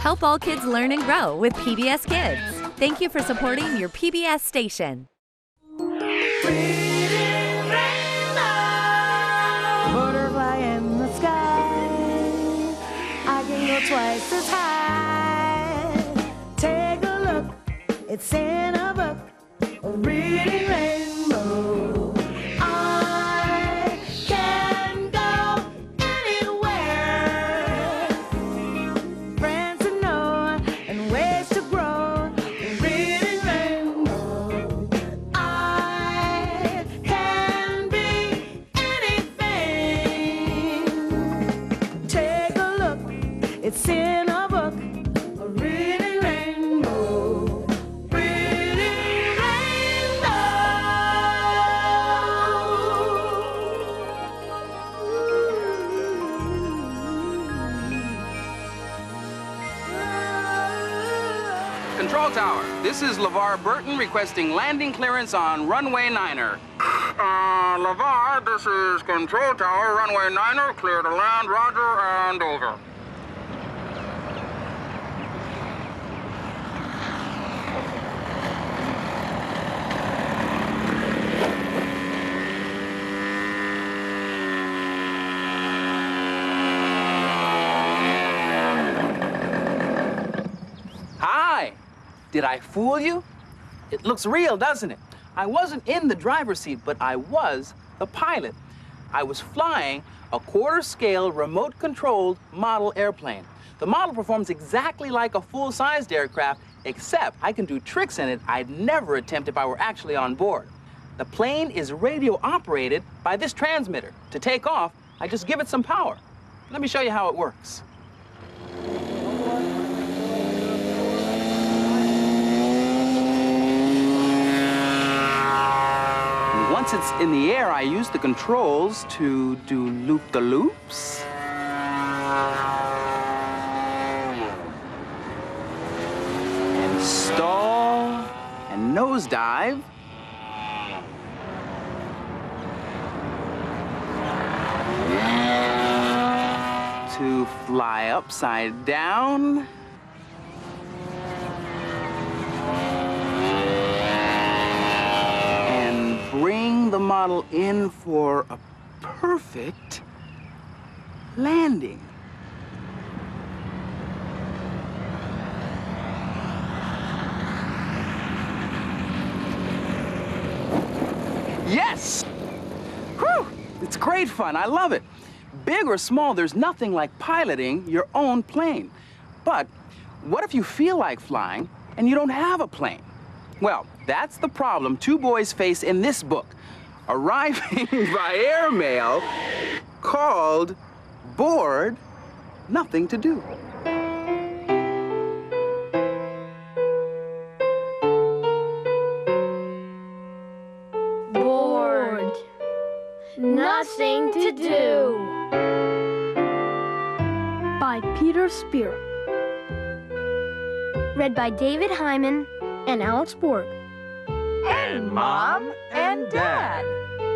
Help all kids learn and grow with PBS Kids. Thank you for supporting your PBS station. Butterfly in the sky, I can go twice as high. Take a look, it's in a book, a reading rainbow. I can go anywhere. Friends to know and ways to grow, a reading rainbow. I can be anything. Take a look, it's in a book, a reading rainbow. Reading rainbow. Control Tower, this is LeVar Burton requesting landing clearance on runway 9er. LeVar, this is Control Tower, runway 9er, clear to land, roger, and over. Hi! Did I fool you? It looks real, doesn't it? I wasn't in the driver's seat, but I was the pilot. I was flying a quarter-scale, remote-controlled model airplane. The model performs exactly like a full-sized aircraft, except I can do tricks in it I'd never attempt if I were actually on board. The plane is radio-operated by this transmitter. To take off, I just give it some power. Let me show you how it works. Once it's in the air, I use the controls to do loop-the-loops. And stall, and nosedive. To fly upside down. Bring the model in for a perfect landing. Yes! Whew! It's great fun. I love it. Big or small, there's nothing like piloting your own plane. But what if you feel like flying and you don't have a plane? Well, that's the problem two boys face in this book, arriving by airmail, called Bored, Nothing to Do. Bored. Nothing to do. By Peter Spear. Read by David Hyman and Alex Borg. And Mom and Dad.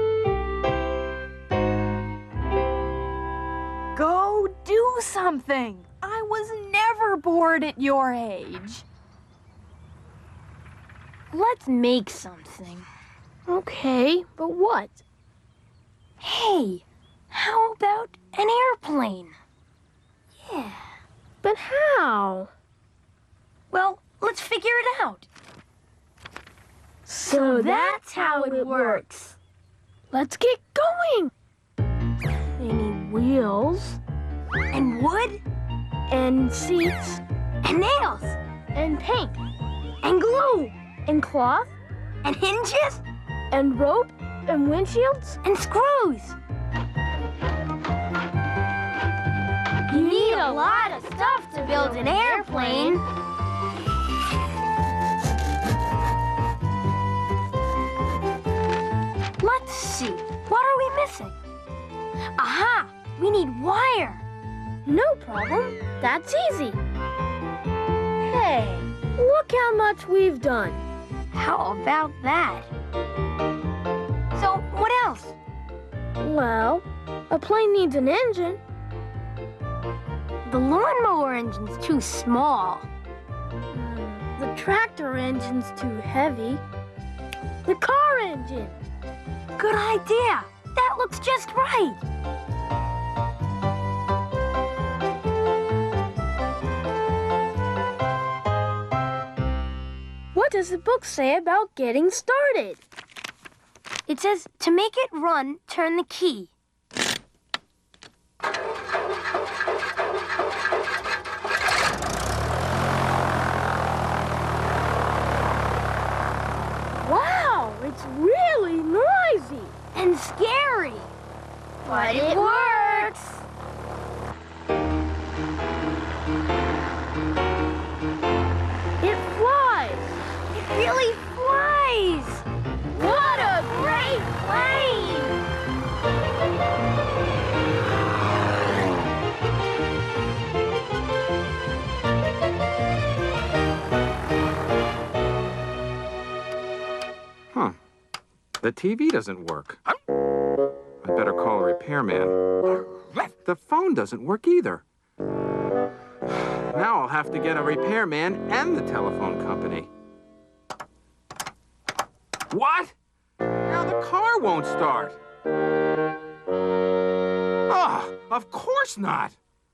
Go do something. I was never bored at your age. Let's make something. Okay, but what? Hey, how about an airplane? Yeah. But how? Well, let's figure it out. So that's how it works. Let's get going. Any wheels? And wood? And seats? And nails? And paint? And glue? And cloth? And hinges? And rope? And windshields? And screws? You need a lot of stuff to build an airplane. Let's see, what are we missing? Aha! We need wire. No problem, that's easy. Hey, look how much we've done. How about that? So, what else? Well, a plane needs an engine. The lawnmower engine's too small. The tractor engine's too heavy. The car engine. Good idea. That looks just right. What does the book say about getting started? It says, to make it run, turn the key. Wow, it's really noisy and scary. But it works. It flies. It really flies. What a great plane! Huh. The TV doesn't work. I better call a repairman. The phone doesn't work either. Now I'll have to get a repairman and the telephone company. What? Now the car won't start. Ah, of course not.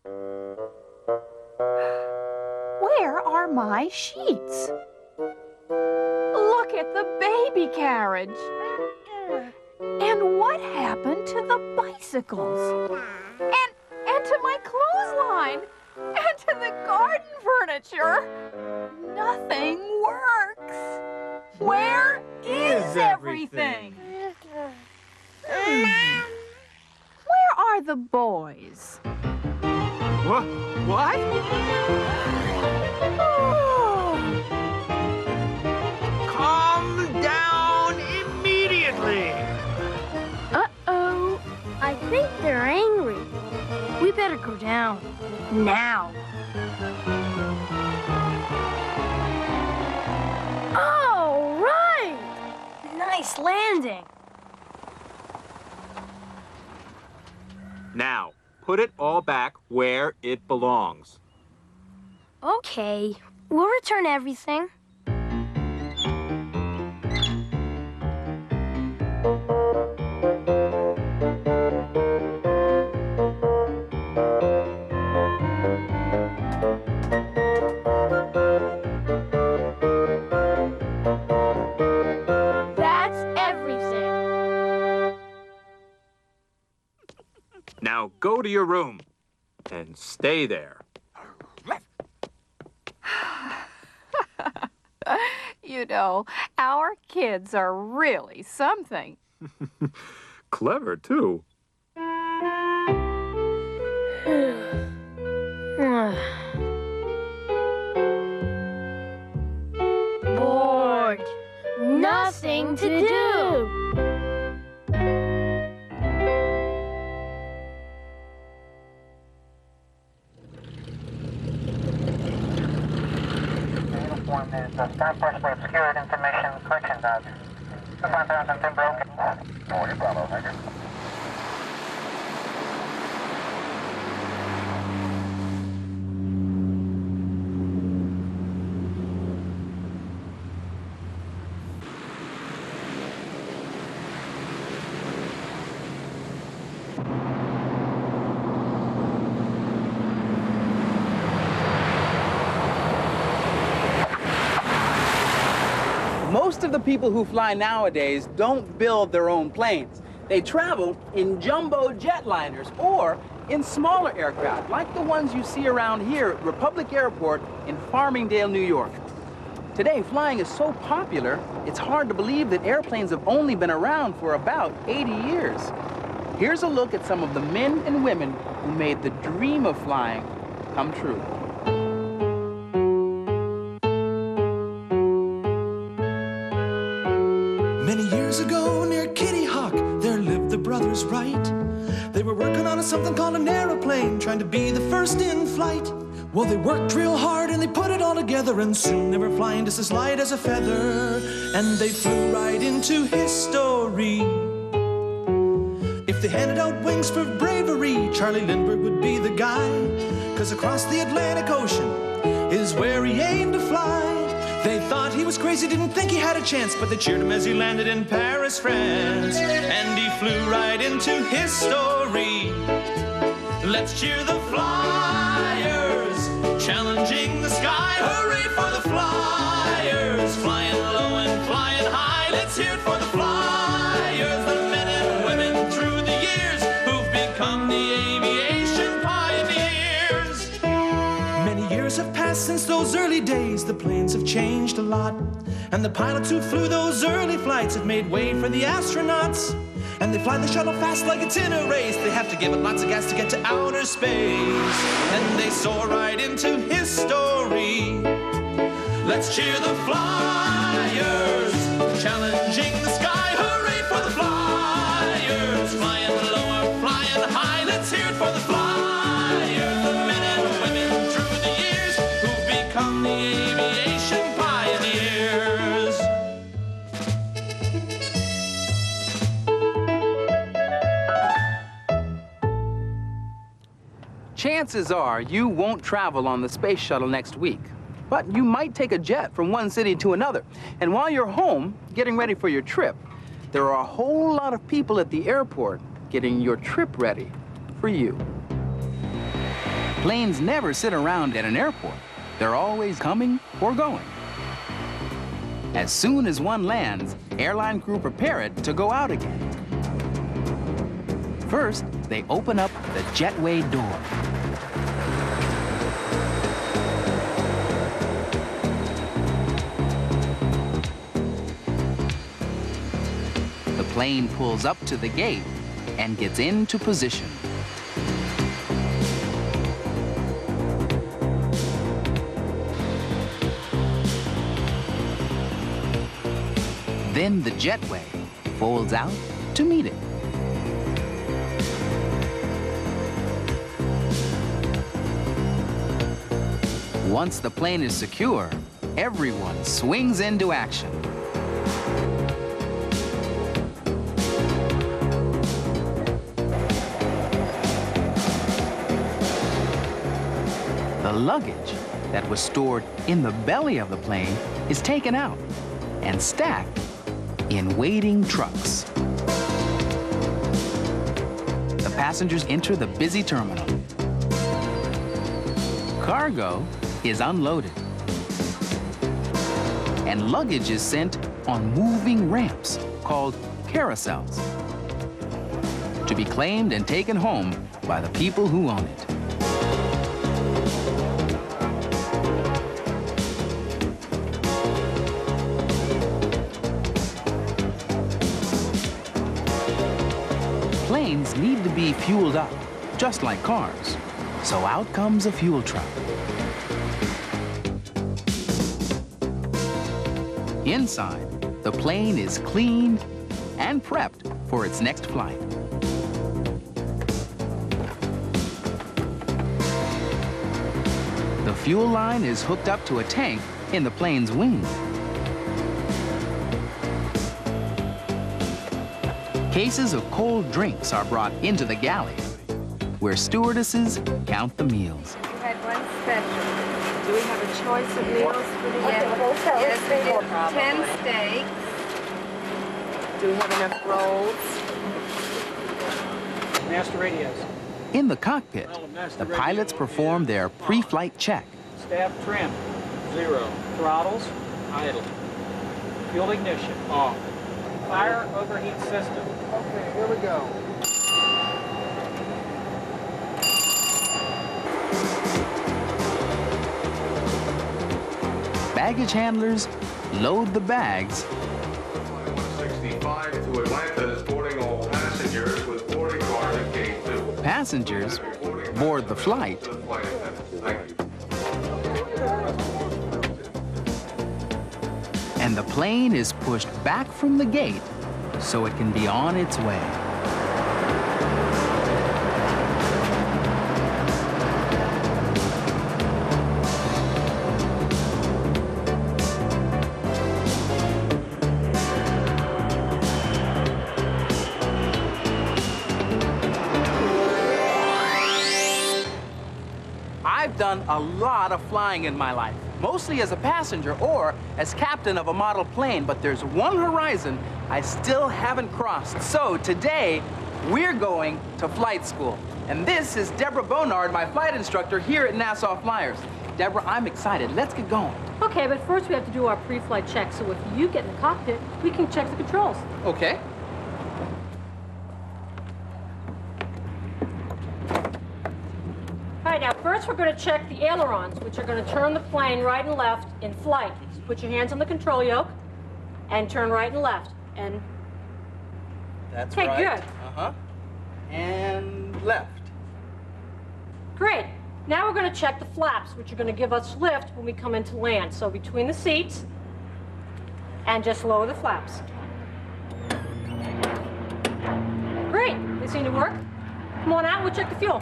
Where are my sheets? Look at the baby carriage. And what happened to the bicycles? And to my clothesline? And to the garden furniture? Nothing works. Where is everything? Where are the boys? What? What? Oh. Calm down immediately. Uh-oh. I think they're angry. We better go down. Now. All right! Nice landing. Now, put it all back where it belongs. Okay. We'll return everything. That's everything. Now go to your room and stay there. You know, our kids are really something. Clever, too. Bored. Nothing to do. Uniform is stop partially obscured information collection dodge. 5000 Pembroke. North Bravo, thank you. Most of the people who fly nowadays don't build their own planes. They travel in jumbo jetliners or in smaller aircraft, like the ones you see around here at Republic Airport in Farmingdale, New York. Today, flying is so popular, it's hard to believe that airplanes have only been around for about 80 years. Here's a look at some of the men and women who made the dream of flying come true. Many years ago, near Kitty Hawk, there lived the brothers Wright. They were working on something called an aeroplane, trying to be the first in flight. Well, they worked real hard and they put it all together, and soon they were flying just as light as a feather. And they flew right into history. If they handed out wings for bravery, Charlie Lindbergh would be the guy. 'cause across the Atlantic Ocean is where he aimed to fly. They thought he was crazy, didn't think he had a chance, but they cheered him as he landed in Paris, France. And he flew right into history. Let's cheer the flyers, challenging the sky. Hooray for the flyers, flying low and flying high. Let's hear it for the flyers, the men and women through the years who've become the aviation pioneers. Many years have passed since those early days. The planes have changed a lot, and the pilots who flew those early flights have made way for the astronauts. And they fly the shuttle fast like it's in a race. They have to give it lots of gas to get to outer space. And they soar right into history. Let's cheer the flyers, challenging the sky. Hooray for the flyers, flying low or flying high. Let's hear it for the flyers, the men and women through the years who've become the aviation pioneers. Chances are you won't travel on the space shuttle next week, but you might take a jet from one city to another. And while you're home, getting ready for your trip, there are a whole lot of people at the airport getting your trip ready for you. Planes never sit around at an airport. They're always coming or going. As soon as one lands, airline crew prepare it to go out again. First, they open up the jetway door. The plane pulls up to the gate and gets into position. Then the jetway folds out to meet it. Once the plane is secure, everyone swings into action. The luggage that was stored in the belly of the plane is taken out and stacked in waiting trucks. The passengers enter the busy terminal. Cargo is unloaded, and luggage is sent on moving ramps called carousels to be claimed and taken home by the people who own it. Planes need to be fueled up, just like cars. So out comes a fuel truck. Inside, the plane is cleaned and prepped for its next flight. The fuel line is hooked up to a tank in the plane's wing. Cases of cold drinks are brought into the galley, where stewardesses count the meals. We had one special. Do we have a choice of meals for the Yes, we do. 10 steaks. Do we have enough rolls? Master radios. In the cockpit, the pilots perform their pre-flight check. Staff trim, 0. Throttles, idle. Fuel ignition, off. Fire overheat system. Okay, here we go. Baggage handlers load the bags. 165 to Atlanta is boarding all passengers with boarding card at gate 2. Passengers board the flight. Thank you. And the plane is pushed back from the gate so it can be on its way. done a lot of flying in my life, mostly as a passenger or as captain of a model plane, but there's one horizon I still haven't crossed. So today, we're going to flight school. And this is Deborah Bonard, my flight instructor here at Nassau Flyers. Deborah, I'm excited. Let's get going. Okay, but first we have to do our pre-flight check, so if you get in the cockpit, we can check the controls. Okay. All right, now first we're going to check the ailerons, which are going to turn the plane right and left in flight. So put your hands on the control yoke and turn right and left. And That's okay, right. good. Uh-huh. And left. Great. Now we're going to check the flaps, which are going to give us lift when we come into land. So between the seats, and just lower the flaps. Great. They seem to work. Come on out, we'll check the fuel.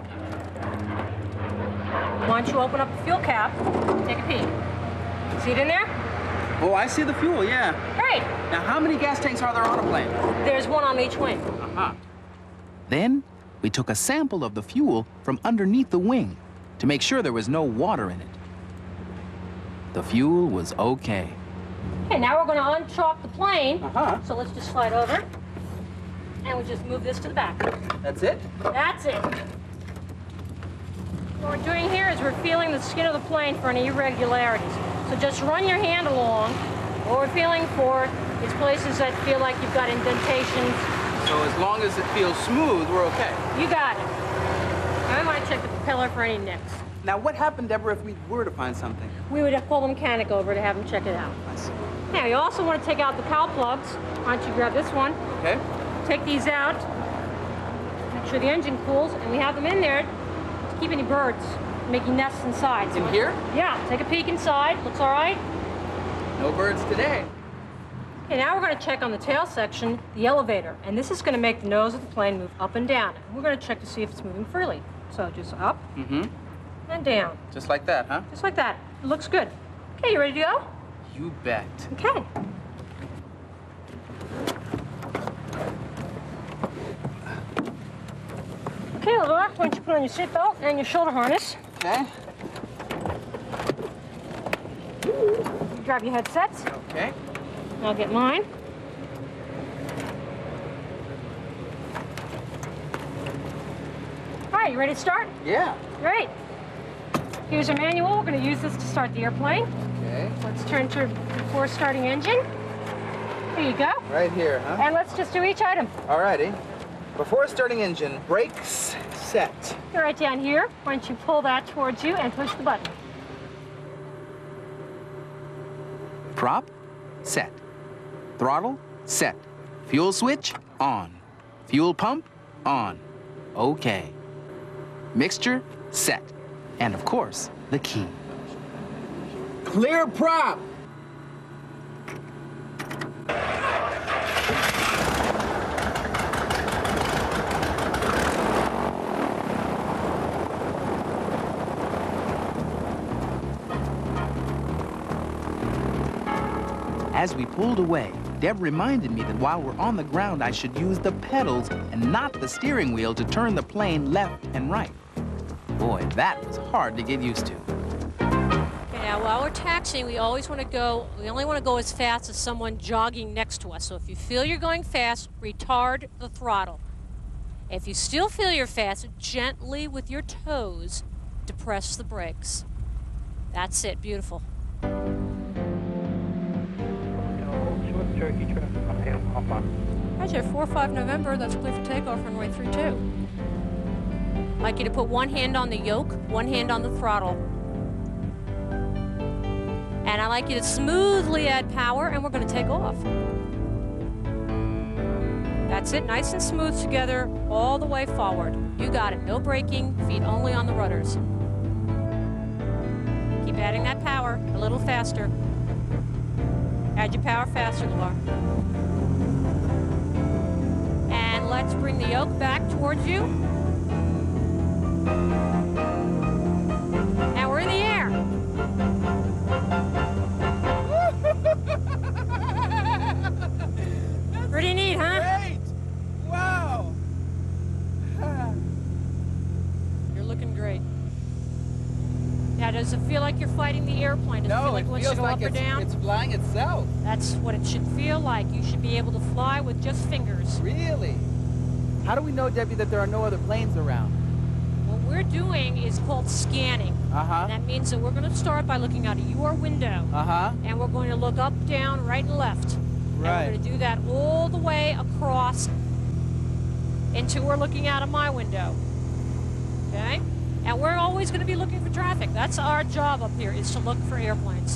Why don't you open up the fuel cap, take a peek. See it in there? Oh, I see the fuel, yeah. Great. Now, how many gas tanks are there on a plane? There's one on each wing. Uh-huh. Then, we took a sample of the fuel from underneath the wing to make sure there was no water in it. The fuel was okay. Okay, now we're going to unchalk the plane. Uh-huh. So let's just slide over. And we'll just move this to the back. That's it? That's it. What we're doing here is we're feeling the skin of the plane for any irregularities. So just run your hand along. What we're feeling for is places that feel like you've got indentations. So as long as it feels smooth, we're okay. You got it. Now I want to check the propeller for any nicks. Now, what happened, Deborah, if we were to find something? We would have called the mechanic over to have him check it out. I see. Now, you also want to take out the cowl plugs. Why don't you grab this one? Okay. Take these out. Make sure the engine cools, and we have them in there to keep any birds making nests inside. In here? Yeah. Take a peek inside. Looks all right. No birds today. Okay, now we're going to check on the tail section, the elevator, and this is going to make the nose of the plane move up and down. And we're going to check to see if it's moving freely. So just up and down. Just like that, huh? Just like that. It looks good. Okay, you ready to go? You bet. Okay. Okay, Laura, why don't you put on your seatbelt and your shoulder harness. Okay. Grab your headsets. Okay. I'll get mine. All right, you ready to start? Yeah. Great. Here's your manual. We're going to use this to start the airplane. Okay. Let's turn to before starting engine. There you go. Right here, huh? And let's just do each item. Alrighty. Before starting engine, brakes set. You're right down here. Why don't you pull that towards you and push the button. Prop set. Throttle set. Fuel switch on. Fuel pump on. Okay. Mixture set. And of course, the key. Clear prop! As we pulled away, Deb reminded me that while we're on the ground, I should use the pedals and not the steering wheel to turn the plane left and right. Boy, that was hard to get used to. Okay, now while we're taxiing, we only want to go as fast as someone jogging next to us. So if you feel you're going fast, retard the throttle. If you still feel you're fast, gently with your toes, depress the brakes. That's it, beautiful. Cherokee traffic on Hail Papa. Roger, 45 November, that's clear for takeoff, runway 32. I'd like you to put one hand on the yoke, one hand on the throttle. And I'd like you to smoothly add power, and we're going to take off. That's it, nice and smooth together, all the way forward. You got it, no braking, feet only on the rudders. Keep adding that power, a little faster. Add your power faster, LeVar. And let's bring the yoke back towards you. Now we're in the air. Pretty neat, huh? Great! Wow! You're looking great. Now airplane. Does it feel like it wants to go up or down? It's flying itself. That's what it should feel like. You should be able to fly with just fingers. Really? How do we know, Debbie, that there are no other planes around? What we're doing is called scanning. Uh-huh. And that means that we're going to start by looking out of your window. Uh-huh. And we're going to look up, down, right, and left. Right. And we're going to do that all the way across until we're looking out of my window. Okay? And we're always going to be looking for traffic. That's our job up here, is to look for airplanes.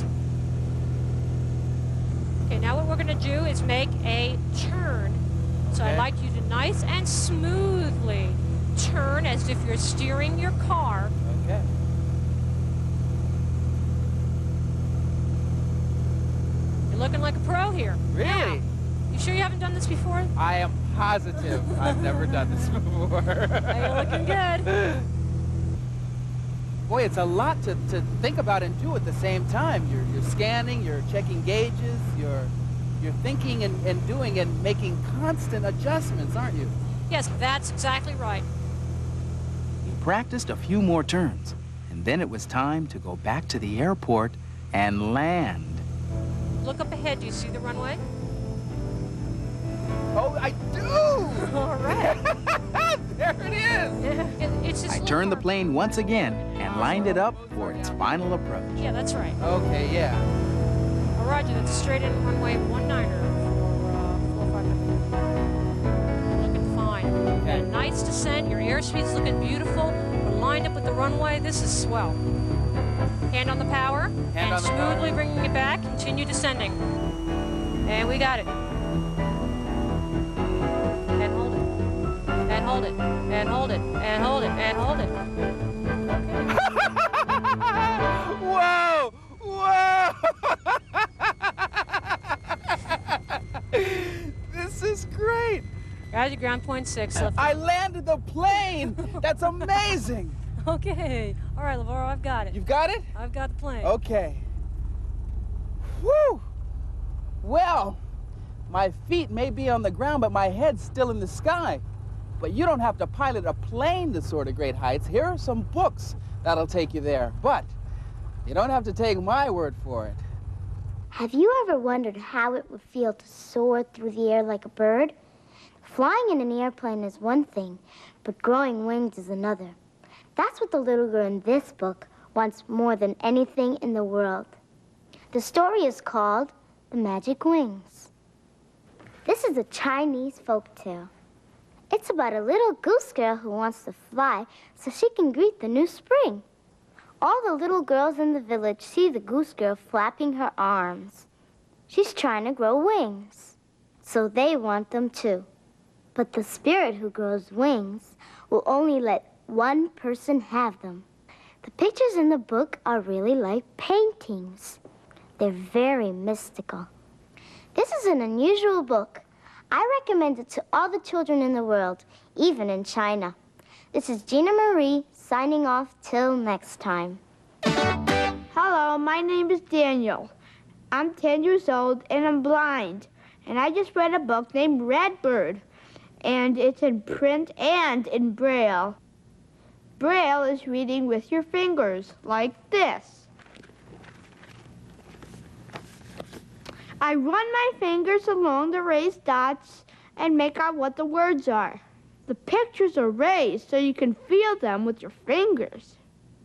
Okay, now what we're going to do is make a turn. So I'd like you to nice and smoothly turn as if you're steering your car. Okay. You're looking like a pro here. Really? Now, you sure you haven't done this before? I am positive I've never done this before. You're looking good. Boy, it's a lot to think about and do at the same time. You're scanning, you're checking gauges, you're thinking and doing and making constant adjustments, aren't you? Yes, that's exactly right. We practiced a few more turns, and then it was time to go back to the airport and land. Look up ahead. Do you see the runway? Oh, I do! All right. There it is! It's just I turned the plane once again and lined it up for its final approach. Yeah, that's right. Okay, yeah. Oh, Roger, that's straight in runway 19er for 45. Looking fine. Okay. Got a nice descent. Your airspeed's looking beautiful. We're lined up with the runway. This is swell. Hand on the power. Hand on the power. Smoothly bringing it back. Continue descending. And we got it. And hold it. And hold it. And hold it. And hold it. And hold it. Okay. Whoa! Whoa! This is great. Roger, ground point 6. I landed the plane. That's amazing. Okay. All right, LeVar, I've got it. You've got it? I've got the plane. Okay. Whew. Well, my feet may be on the ground, but my head's still in the sky. But you don't have to pilot a plane to soar to great heights. Here are some books that'll take you there. But you don't have to take my word for it. Have you ever wondered how it would feel to soar through the air like a bird? Flying in an airplane is one thing, but growing wings is another. That's what the little girl in this book wants more than anything in the world. The story is called The Magic Wings. This is a Chinese folk tale. It's about a little goose girl who wants to fly so she can greet the new spring. All the little girls in the village see the goose girl flapping her arms. She's trying to grow wings, so they want them too. But the spirit who grows wings will only let one person have them. The pictures in the book are really like paintings. They're very mystical. This is an unusual book. I recommend it to all the children in the world, even in China. This is Gina Marie signing off till next time. Hello, my name is Daniel. I'm 10 years old and I'm blind. And I just read a book named Redbird. And it's in print and in Braille. Braille is reading with your fingers, like this. I run my fingers along the raised dots and make out what the words are. The pictures are raised so you can feel them with your fingers.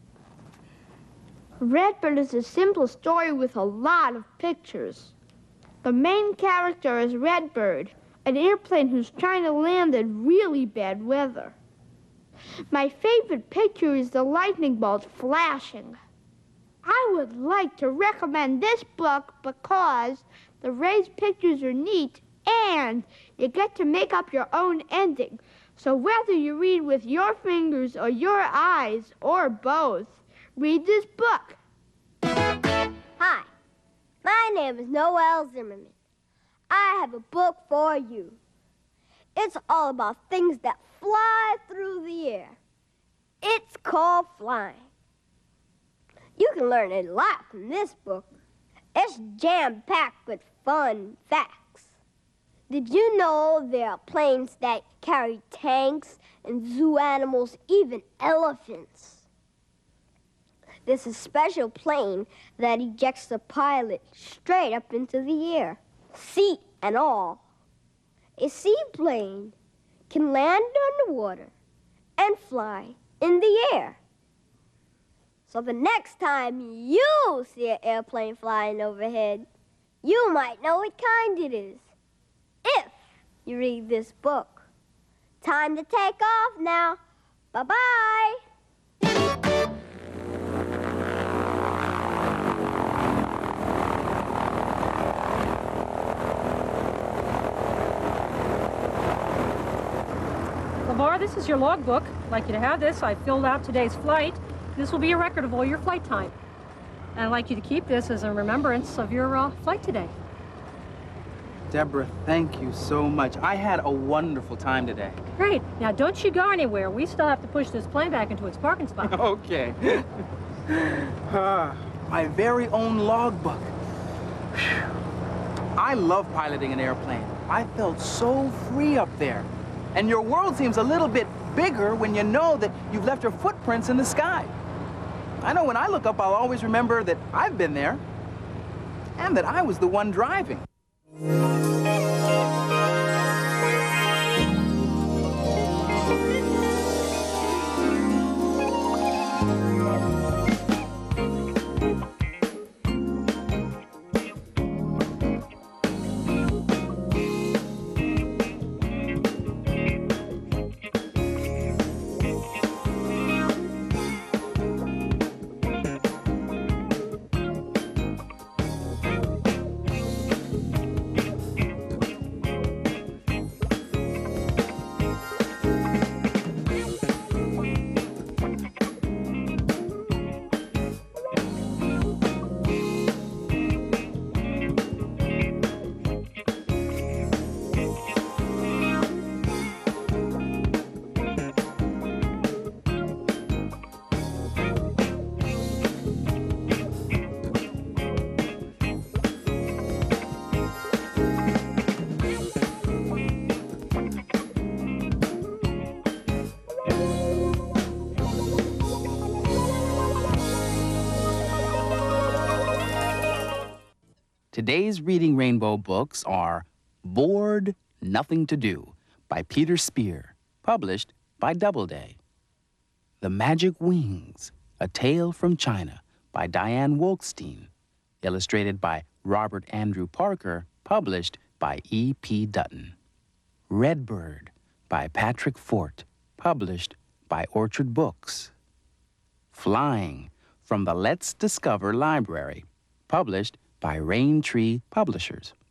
Redbird is a simple story with a lot of pictures. The main character is Redbird, an airplane who's trying to land in really bad weather. My favorite picture is the lightning bolt flashing. I would like to recommend this book because the raised pictures are neat and you get to make up your own ending. So whether you read with your fingers or your eyes or both, read this book. Hi, my name is Noel Zimmerman. I have a book for you. It's all about things that fly through the air. It's called Flying. You can learn a lot from this book. It's jam-packed with fun facts. Did you know there are planes that carry tanks and zoo animals, even elephants? There's a special plane that ejects the pilot straight up into the air, seat and all. A seaplane can land underwater and fly in the air. So the next time you see an airplane flying overhead, you might know what kind it is, if you read this book. Time to take off now. Bye-bye. LeVar, this is your logbook. I'd like you to have this. I filled out today's flight. This will be a record of all your flight time. And I'd like you to keep this as a remembrance of your flight today. Deborah, thank you so much. I had a wonderful time today. Great. Now, don't you go anywhere. We still have to push this plane back into its parking spot. Okay. My very own logbook. I love piloting an airplane. I felt so free up there. And your world seems a little bit bigger when you know that you've left your footprints in the sky. I know when I look up, I'll always remember that I've been there and that I was the one driving. Today's Reading Rainbow books are Bored, Nothing to Do by Peter Spear, published by Doubleday. The Magic Wings, A Tale from China by Diane Wolkstein, illustrated by Robert Andrew Parker, published by E.P. Dutton. Redbird by Patrick Fort, published by Orchard Books. Flying from the Let's Discover Library, published by Rain Tree Publishers.